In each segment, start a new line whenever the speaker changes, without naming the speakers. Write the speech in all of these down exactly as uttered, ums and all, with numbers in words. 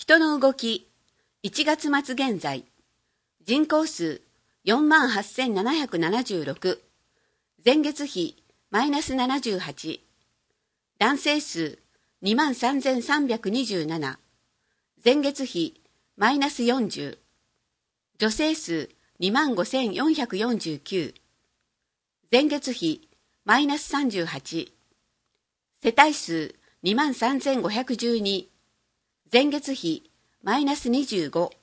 人の動き、いちがつ末現在、人口数 よんまんはっせんななひゃくななじゅうろく、前月比マイナスななじゅうはち、男性数 にまんさんぜんさんびゃくにじゅうなな、前月比マイナスよんじゅう、女性数 にまんごせんよんひゃくよんじゅうきゅう、前月比マイナスさんじゅうはち、世帯数 にまんさんぜんごひゃくじゅうに、前月比マイナスにじゅうご。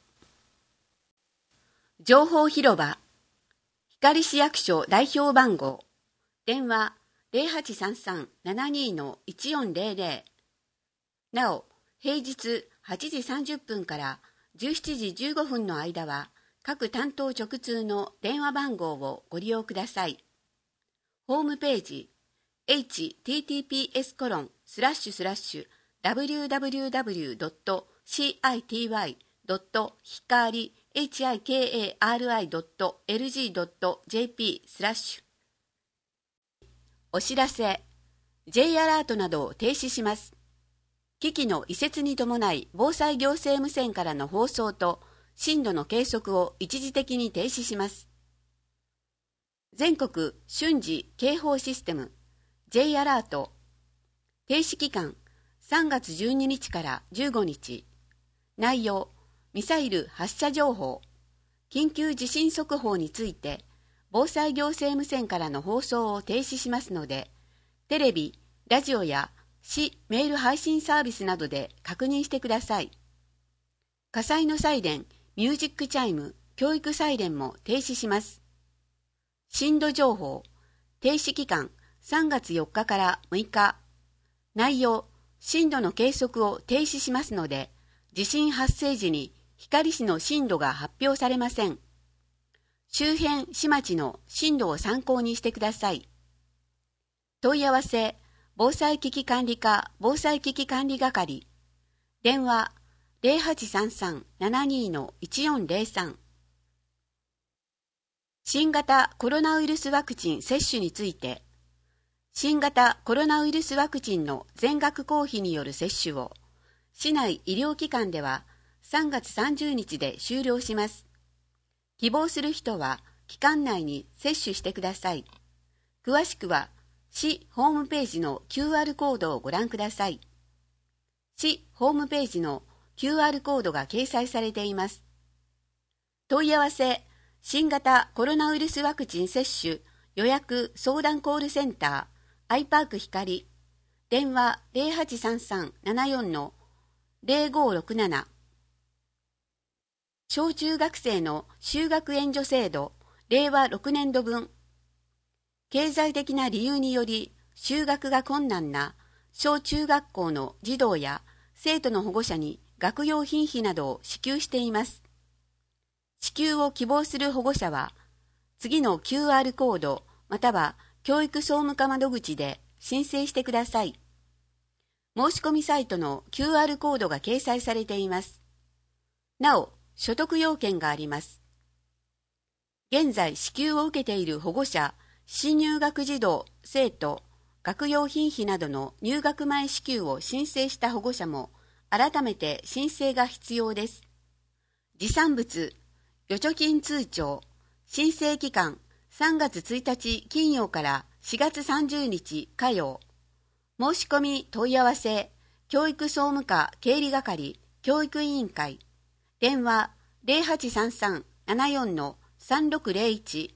情報広場、光市役所代表番号、電話 ゼロはちさんさん ななに いちよんゼロゼロ。なお、平日はちじさんじゅっぷんからじゅうしちじじゅうごふんの間は、各担当直通の電話番号をご利用ください。ホームページ、エイチティーティーピーエスコロンスラッシュスラッシュダブリューダブリューダブリュードットシーアイティーワイドットひかりエイチアイケーエーアールアイドットエルジードットジェーピースラッシュ。お知らせ、J アラートなどを停止します。機器の移設に伴い防災行政無線からの放送と震度の計測を一時的に停止します。全国瞬時警報システム J アラート、停止期間さんがつじゅうににちからじゅうごにち、内容ミサイル発射情報、緊急地震速報について防災行政無線からの放送を停止しますので、テレビ、ラジオや市メール配信サービスなどで確認してください。火災のサイレン、ミュージックチャイム、教育サイレンも停止します。震度情報、停止期間さんがつよっかからむいか、内容、震度の計測を停止しますので、地震発生時に光市の震度が発表されません。周辺市町の震度を参考にしてください。問い合わせ、防災危機管理課防災危機管理係、電話 ゼロはちさんさん ななに いちよんゼロさん。新型コロナウイルスワクチン接種について、新型コロナウイルスワクチンの全額公費による接種を、市内医療機関ではさんがつさんじゅうにちで終了します。希望する人は期間内に接種してください。詳しくは市ホームページの キューアール コードをご覧ください。市ホームページの キューアール コードが掲載されています。問い合わせ、新型コロナウイルスワクチン接種予約相談コールセンターアイパーク光、電話 ゼロはちさんさん ななよん ゼロごろくなな。小中学生の就学援助制度れいわろくねんどぶん、経済的な理由により就学が困難な小中学校の児童や生徒の保護者に学用品費などを支給しています。支給を希望する保護者は次の キューアール コードまたは教育総務課窓口で申請してください。申し込みサイトの キューアール コードが掲載されています。なお、所得要件があります。現在支給を受けている保護者、新入学児童、生徒、学用品費などの入学前支給を申請した保護者も改めて申請が必要です。持参物、預貯金通帳、申請期間さんがつついたち金曜からしがつさんじゅうにち火曜。申し込み問い合わせ、教育総務課経理係教育委員会、電話 ゼロはちさんさん ななよん さんろくゼロいち。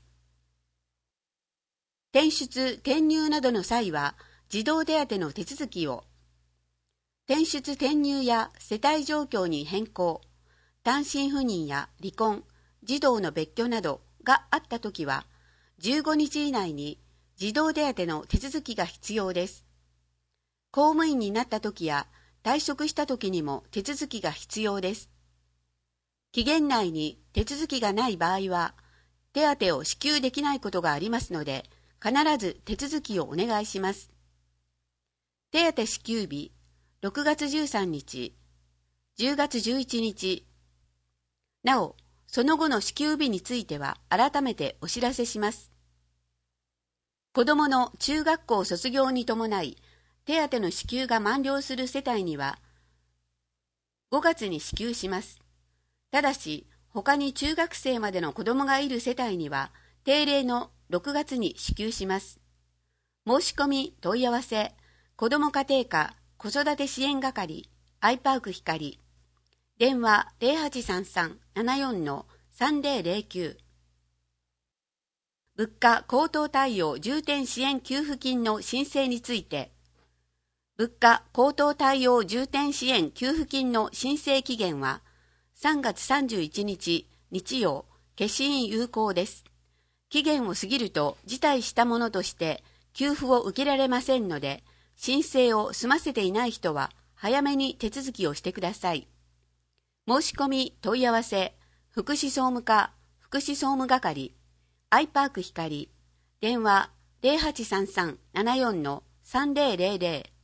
転出転入などの際は児童手当の手続きを、転出転入や世帯状況に変更、単身赴任や離婚、児童の別居などがあったときはじゅうごにち以内に児童手当の手続きが必要です。公務員になったときや退職したときにも手続きが必要です。期限内に手続きがない場合は手当を支給できないことがありますので、必ず手続きをお願いします。手当支給日ろくがつじゅうさんにち、じゅうがつじゅういちにち。なお、その後の支給日については改めてお知らせします。子どもの中学校卒業に伴い手当の支給が満了する世帯には、 ごがつに支給します。ただし、他に中学生までの子供がいる世帯には、定例のろくがつに支給します。申し込み問い合わせ、子ども家庭課子育て支援係、アイパーク光、電話 ゼロはちさんさん ななよん さんぜろぜろきゅう。物価高騰対応重点支援給付金の申請について、物価高騰対応重点支援給付金の申請期限はさんがつさんじゅういちにち日曜、消印有効です。期限を過ぎると辞退したものとして給付を受けられませんので、申請を済ませていない人は早めに手続きをしてください。申し込み問い合わせ、福祉総務課福祉総務係、アイパーク光、電話 ゼロはちさんさん ななよん さんぜろぜろぜろ。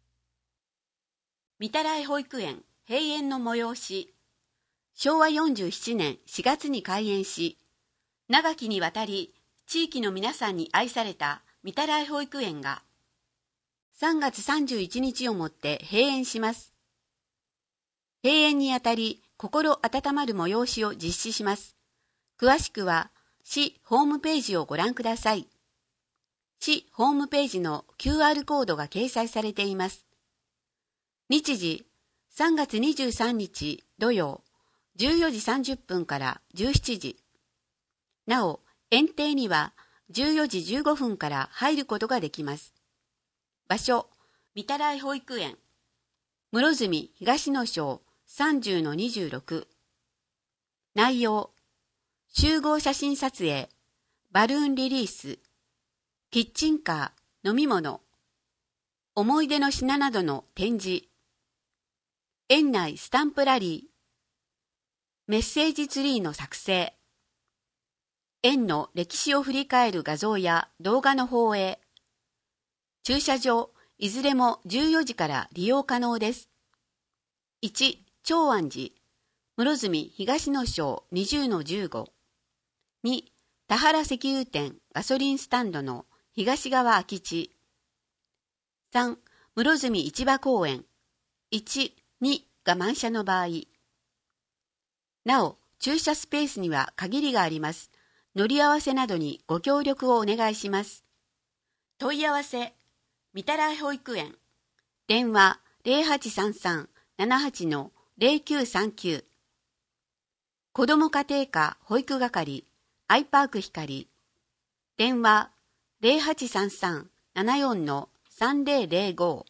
御手洗保育園閉園の催し。しょうわよんじゅうななねんしがつに開園し、長きにわたり地域の皆さんに愛された御手洗保育園がさんがつさんじゅういちにちをもって閉園します。閉園にあたり心温まる催しを実施します。詳しくは市ホームページをご覧ください。市ホームページの キューアール コードが掲載されています。日時さんがつにじゅうさんにち土曜じゅうよじさんじゅっぷんからじゅうしちじ。なお、園庭にはじゅうよじじゅうごふんから入ることができます。場所、御手洗保育園、室積東野小 さんじゅうのにじゅうろく。内容、集合写真撮影、バルーンリリース、キッチンカー、飲み物、思い出の品などの展示、園内スタンプラリー、メッセージツリーの作成、園の歴史を振り返る画像や動画の放映、駐車場、いずれもじゅうよじから利用可能です。いち、長安寺、室積東野小 にじゅうのじゅうご。に、田原石油店ガソリンスタンドの東側空き地。さん、室積市場公園。いち、にが満車の場合。なお、駐車スペースには限りがあります。乗り合わせなどにご協力をお願いします。問い合わせ、御手洗保育園。電話 ゼロはちさんさん ななはち ゼロきゅうさんきゅう。子ども家庭科保育係、アイパーク光。電話 ゼロはちさんさん ななよん さんぜろぜろご。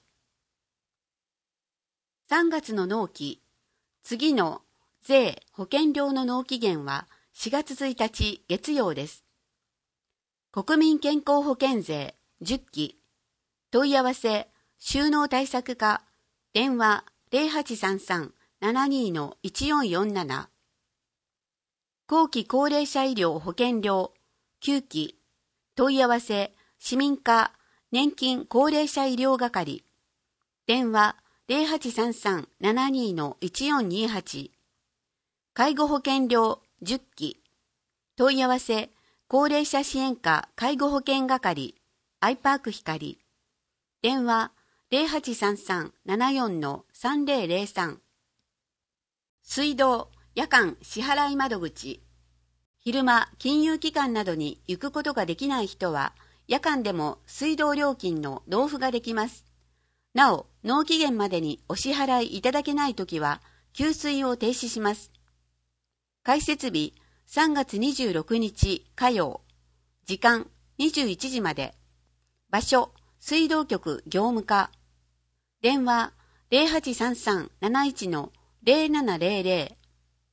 さんがつの納期、次の税・保険料の納期限はしがつついたち月曜です。国民健康保険税じゅっき、問い合わせ、収納対策課、電話 ゼロはちさんさん ななにのいちよんよんなな。後期高齢者医療保険料きゅうき、問い合わせ、市民課、年金高齢者医療係、電話ゼロはちさんさん ななにのいちよんにはち。介護保険料じゅっき、問い合わせ、高齢者支援課介護保険係、アイパーク光、電話ゼロはちさんさん ななよん さんぜろぜろさん。水道、夜間支払い窓口。昼間、金融機関などに行くことができない人は、夜間でも水道料金の納付ができます。なお、納期限までにお支払いいただけないときは、給水を停止します。開設日、さんがつにじゅうろくにち火曜。時間、にじゅういちじまで。場所、水道局業務課。電話、ゼロはちさんさん なないち ゼロななゼロゼロ。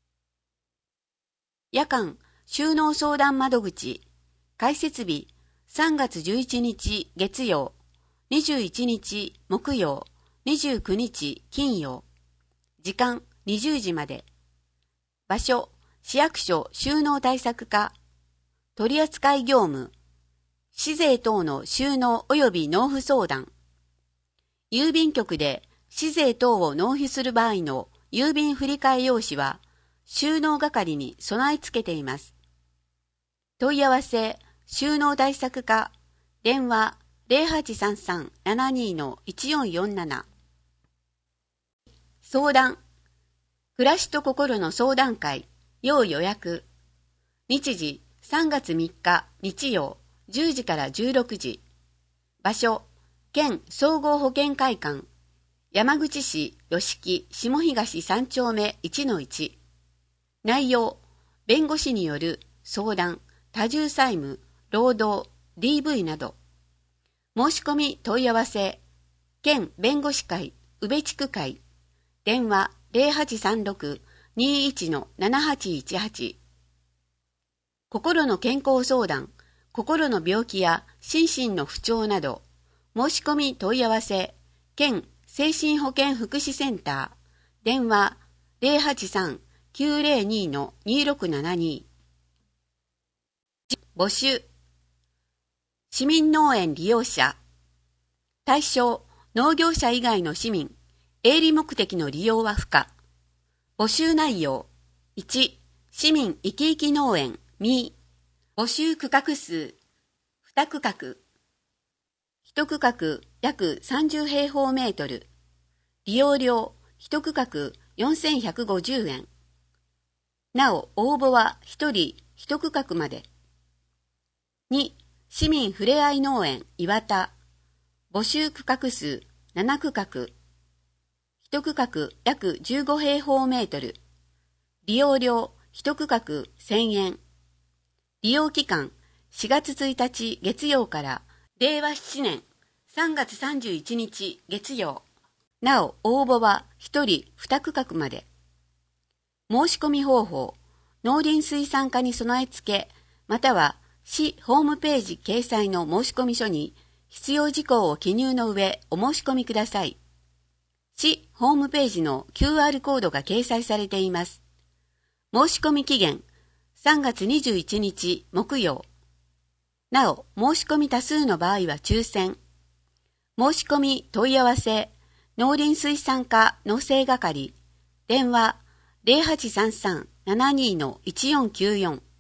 夜間、収納相談窓口。開設日、さんがつじゅういちにち月曜。にじゅういちにち木曜。にじゅうくにち金曜。時間、にじゅうじまで。場所、市役所収納対策課。取扱業務。市税等の収納及び納付相談。郵便局で市税等を納付する場合の郵便振替用紙は、収納係に備え付けています。問い合わせ、収納対策課。電話ゼロはちさんさん ななにのいちよんよんなな。相談、 暮らしと心の相談会、要予約。日時さんがつみっか日曜じゅうじからじゅうろくじ。場所、県総合保健会館、山口市吉木下東さんちょうめ いちのいち。内容、弁護士による相談、多重債務、労働、ディーブイ など。申し込み問い合わせ、県弁護士会、宇部地区会、電話 ゼロはちさんろく にいち ななはちいちはち。心の健康相談、心の病気や心身の不調など、申し込み問い合わせ、県精神保健福祉センター、電話 ゼロはちさん きゅうゼロに にろくななに。募集。市民農園利用者。対象、農業者以外の市民、営利目的の利用は不可。募集内容。いち、市民生き生き農園、に、募集区画数、に区画。いち区画約さんじゅうへいほうメートル。利用料いち区画よんせんひゃくごじゅうえん。なお、応募はひとりいち区画まで。に、市民ふれあい農園岩田。募集区画数なな区画。いち区画約じゅうごへいほうメートル。利用料いち区画せんえん。利用期間しがつついたち月曜かられいわななねんさんがつさんじゅういちにち月曜。なお、応募はひとりに区画まで。申し込み方法、農林水産課に備え付け、または市ホームページ掲載の申込書に必要事項を記入の上お申し込みください。市ホームページの キューアール コードが掲載されています。申し込み期限さんがつにじゅういちにち木曜。なお、申し込み多数の場合は抽選。申し込み問い合わせ、農林水産課農政係、電話 ゼロはちさんさん ななに いちよんきゅうよん。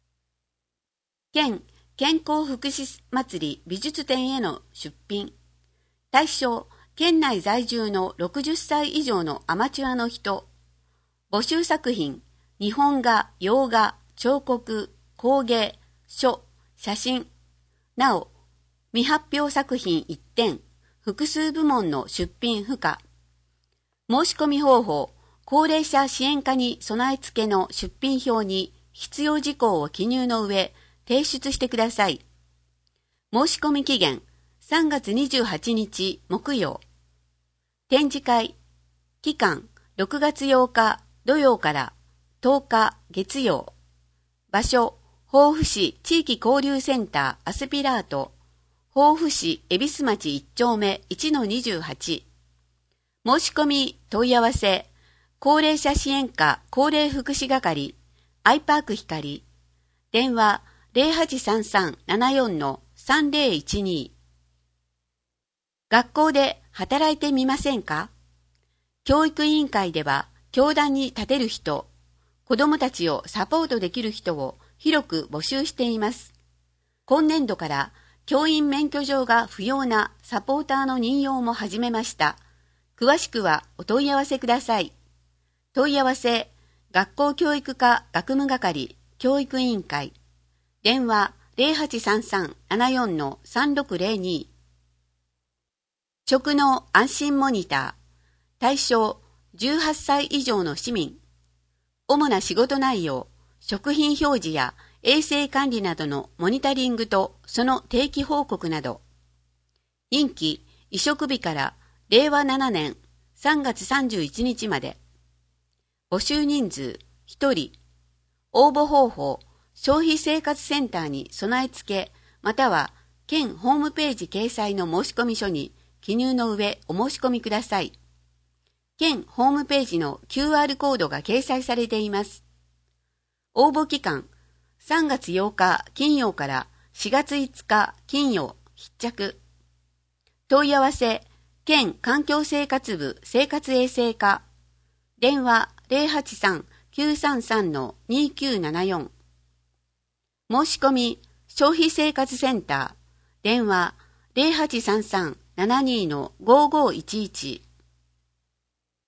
県健康福祉祭り美術展への出品。対象、県内在住のろくじゅっさい以上のアマチュアの人。募集作品、日本画、洋画、彫刻、工芸、書、写真。なお、未発表作品いってん、複数部門の出品不可。申し込み方法、高齢者支援課に備え付けの出品表に必要事項を記入の上、提出してください。申し込み期限さんがつにじゅうはちにち木曜。展示会期間ろくがつようか土曜からとおか月曜。場所防府市地域交流センターアスピラート、防府市恵比寿町いちちょうめ いちのにじゅうはち。申し込み問い合わせ、高齢者支援課高齢福祉係アイパーク光、電話ゼロはちさんさん ななよん さんゼロいちに。学校で働いてみませんか？教育委員会では教壇に立てる人、子どもたちをサポートできる人を広く募集しています。今年度から教員免許状が不要なサポーターの任用も始めました。詳しくはお問い合わせください。問い合わせ、学校教育課学務係教育委員会。電話ゼロはちさんさん ななよん さんろくゼロに。食の安心モニター。対象じゅうはっさい以上の市民。主な仕事内容、食品表示や衛生管理などのモニタリングとその定期報告など。任期、移植日かられいわななねんさんがつさんじゅういちにちまで。募集人数ひとり。応募方法、消費生活センターに備え付け、または県ホームページ掲載の申込書に記入の上お申し込みください。県ホームページの キューアール コードが掲載されています。応募期間さんがつようか金曜からしがついつか金曜必着。問い合わせ、県環境生活部生活衛生課。電話ゼロはちさん きゅうさんさん にきゅうななよん。申し込み、消費生活センター。電話ゼロはちさんさん ななに ごごいちいち。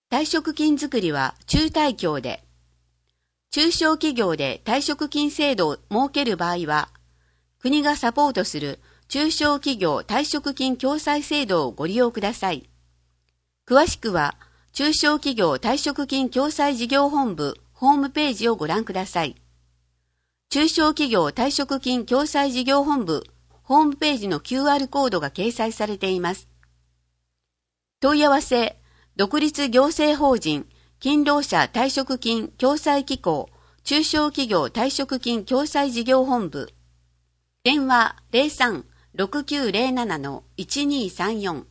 退職金作りは中退協で、中小企業で退職金制度を設ける場合は、国がサポートする中小企業退職金共済制度をご利用ください。詳しくは、中小企業退職金共済事業本部ホームページをご覧ください。中小企業退職金共済事業本部ホームページの キューアール コードが掲載されています。問い合わせ、独立行政法人勤労者退職金共済機構中小企業退職金共済事業本部。電話 ゼロさん ろくきゅうゼロなな いちにさんよん。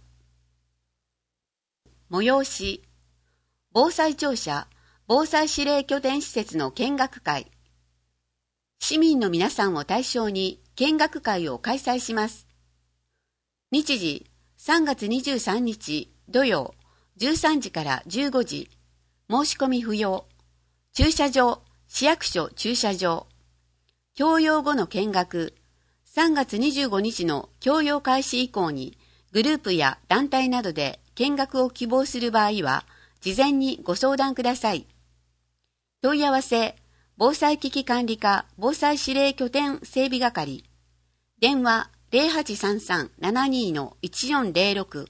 催し、防災庁舎防災指令拠点施設の見学会。市民の皆さんを対象に見学会を開催します。日時さんがつにじゅうさんにち土曜じゅうさんじからじゅうごじ。申し込み不要。駐車場、市役所駐車場。教養後の見学。さんがつにじゅうごにちの教養開始以降にグループや団体などで見学を希望する場合は事前にご相談ください。問い合わせ、防災危機管理課防災指令拠点整備係。電話 ゼロはちさんさん ななに いちよんゼロろく。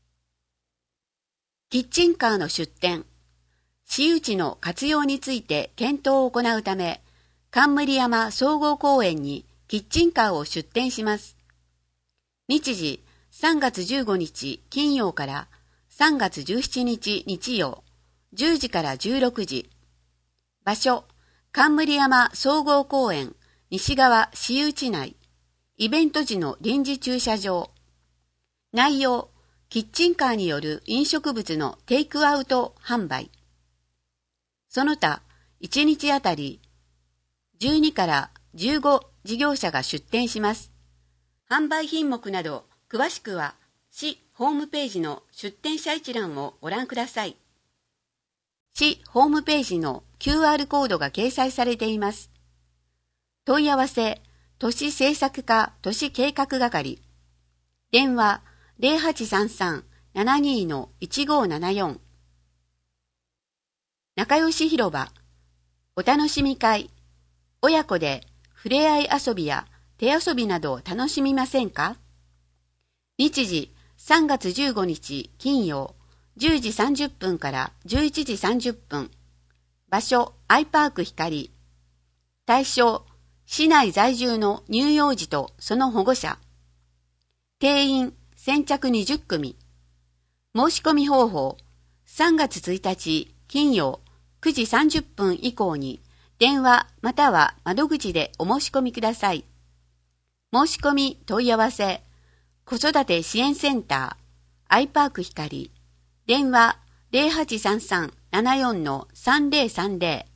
キッチンカーの出店。私有地の活用について検討を行うため、冠山総合公園にキッチンカーを出店します。日時さんがつじゅうごにち金曜からさんがつじゅうしちにち日曜じゅうじからじゅうろくじ。場所、冠山総合公園西側私有地内。イベント時の臨時駐車場。内容、キッチンカーによる飲食物のテイクアウト販売。その他、いちにちあたりじゅうにからじゅうご事業者が出店します。販売品目など、詳しくは市ホームページの出店者一覧をご覧ください。市ホームページの キューアール コードが掲載されています。問い合わせ、都市政策課都市計画係。電話ゼロはちさんさん ななに いちごななよん。仲良し広場、お楽しみ会、親子でふれあい遊びや手遊びなどを楽しみませんか？日時さんがつじゅうごにち金曜じゅうじさんじゅっぷんからじゅういちじさんじゅっぷん。場所アイパーク光。対象市内在住の乳幼児とその保護者。定員先着にじゅっくみ。申し込み方法さんがつついたち金曜くじさんじゅっぷん以降に電話または窓口でお申し込みください。申し込み問い合わせ子育て支援センターアイパーク光。電話ゼロはちさんさん ななよん さんゼロさんゼロ。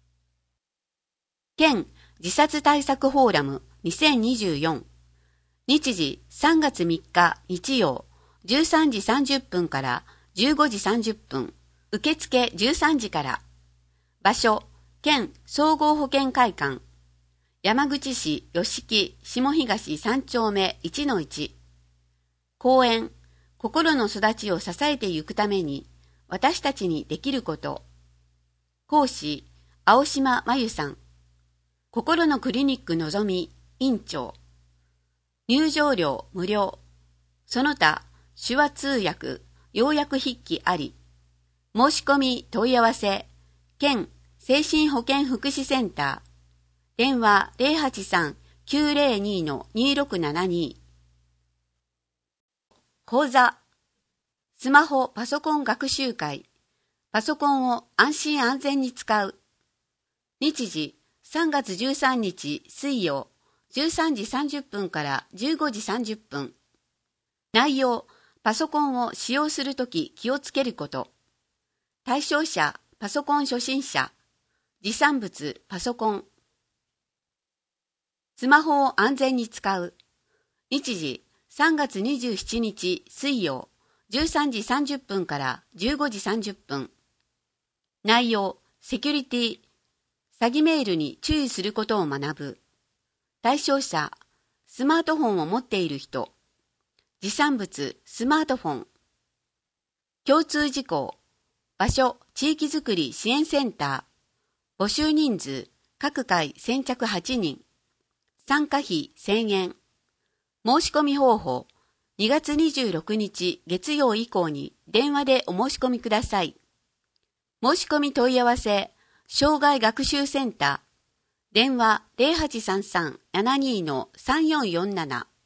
県自殺対策フォーラムにせんにじゅうよん。日時さんがつみっか日曜じゅうさんじさんじゅっぷんからじゅうごじさんじゅっぷん。受付じゅうさんじから。場所県総合保健会館。山口市吉木下東さんちょうめ いちのいち。講演心の育ちを支えていくために私たちにできること。講師青島真由さん。心のクリニックのぞみ院長。入場料無料。その他手話通訳要約筆記あり。申し込み問い合わせ県精神保健福祉センター。電話ゼロはちさん きゅうゼロに にろくななに。講座スマホパソコン学習会。パソコンを安心安全に使う。日時さんがつじゅうさんにち水曜じゅうさんじさんじゅっぷんからじゅうごじさんじゅっぷん。内容パソコンを使用するとき気をつけること。対象者パソコン初心者。持参物パソコン。スマホを安全に使う。日時さんがつにじゅうしちにち水曜じゅうさんじさんじゅっぷんからじゅうごじさんじゅっぷん。内容セキュリティ詐欺メールに注意することを学ぶ。対象者スマートフォンを持っている人。持参物スマートフォン。共通事項場所、地域づくり支援センター。募集人数、各回先着はちにん。参加費せんえん。申し込み方法、にがつにじゅうろくにち月曜以降に電話でお申し込みください。申し込み問い合わせ、障害学習センター。電話 ゼロはちさんさん ななにー さんよんよんなな。